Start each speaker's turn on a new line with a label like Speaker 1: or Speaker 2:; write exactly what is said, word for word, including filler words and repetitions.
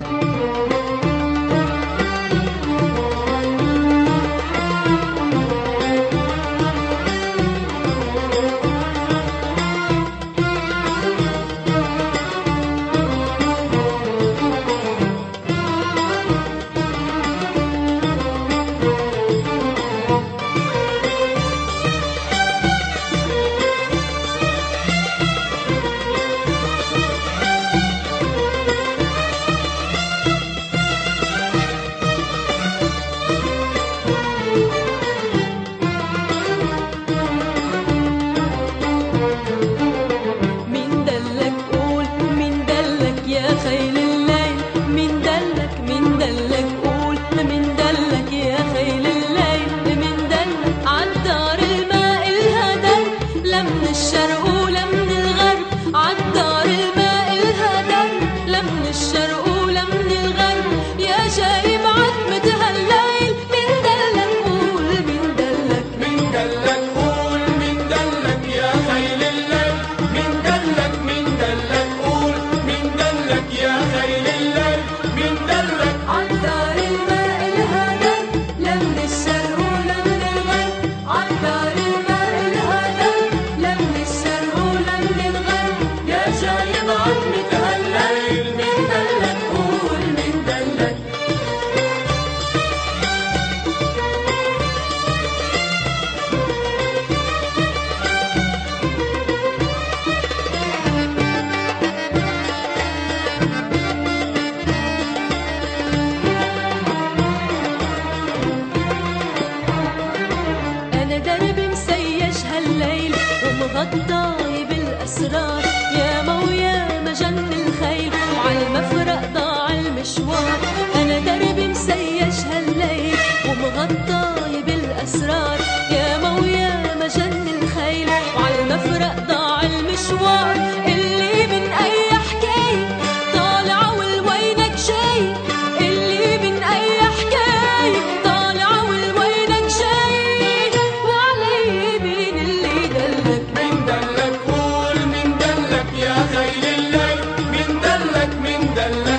Speaker 1: غطاي بالأسرار يا مويا مجن الخيل وعلى المفرق ضاع المشوار. أنا دربي مسيش هالليل ومغطاي بالأسرار يا مويا مجن الخيل وعلى المفرق ضاع المشوار. اللي من أي حكاية طالعة والوينك جاي، اللي من أي حكاية طالعة والوينك جاي، وعلي مين اللي دلك؟
Speaker 2: من دلك قول من دلك يا خيل الليل، من دلك من دلك